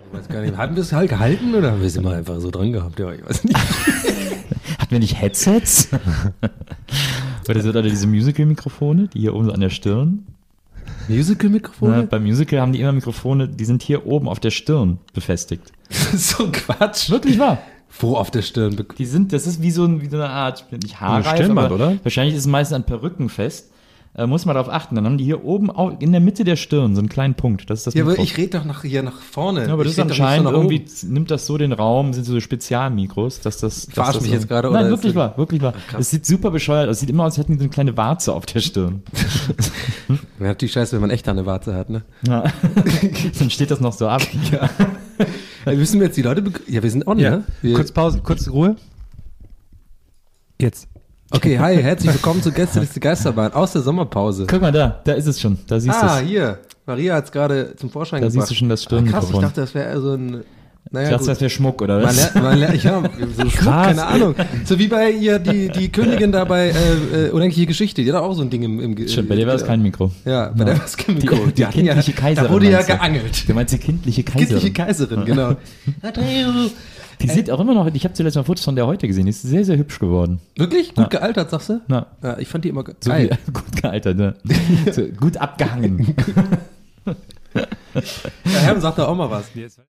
Ich weiß gar nicht, haben wir es halt gehalten oder haben wir es immer einfach so dran gehabt? Ja, ich weiß nicht. Hatten wir nicht Headsets? Oder diese Musical-Mikrofone, die hier oben so an der Stirn? Musical-Mikrofone? Beim Musical haben die immer Mikrofone, die sind hier oben auf der Stirn befestigt. So ein Quatsch. Wirklich wahr. Wo auf der Stirn? Das ist wie so eine Art, nicht Haarreif, Stirnband, aber oder? wahrscheinlich ist es meistens an Perücken fest. Muss man darauf achten. Dann haben die hier oben auch in der Mitte der Stirn so einen kleinen Punkt. Das ist das Ja, aber Mikro. ich rede doch hier nach vorne. Ja, aber das Ich ist red doch nicht anscheinend so nach irgendwie, oben. nimmt das so den Raum, sind so Spezialmikros, dass das. Verarsch mich jetzt gerade, oder? Nein, wirklich wahr, wirklich wahr. Krass. Es sieht super bescheuert aus. Es sieht immer aus, als hätten die so eine kleine Warze auf der Stirn. Ja, die Scheiße, wenn man echt eine Warze hat, ne? Ja. Dann steht das noch so ab. Ja. Müssen wir jetzt die Leute ja, wir sind on, ne? Kurz Pause, kurz Ruhe. Jetzt. Okay, hi, herzlich willkommen zu Gästeliste Geisterbahn aus der Sommerpause. Guck mal da ist es schon. Da siehst du es. Hier. Maria hat es gerade zum Vorschein Da gebracht. siehst du schon das Krass, ich Stirnmikrofon. dachte, das wäre so ein... Naja, Ich dachte, das wäre Schmuck, oder was? Man lernt, ja, so Schmuck, keine Ahnung. So wie bei ihr, die Königin da bei Unendliche Geschichte, die hat auch so ein Ding im Stimmt, bei der war es kein Mikro. Ja, bei der war es kein Mikro. Die kindliche Kaiserin, Da wurde ja meinst du? geangelt. Du meinst die kindliche Kaiserin? Kindliche Kaiserin, genau. Die sieht auch immer noch, ich habe zuletzt mal Fotos von der heute gesehen, die ist sehr, sehr hübsch geworden. Wirklich? Gut gealtert, sagst du? Na, Ja, ich fand die immer so geil. wie, gut gealtert, ne? So, gut abgehangen. Ja, Herm sagt da auch mal was.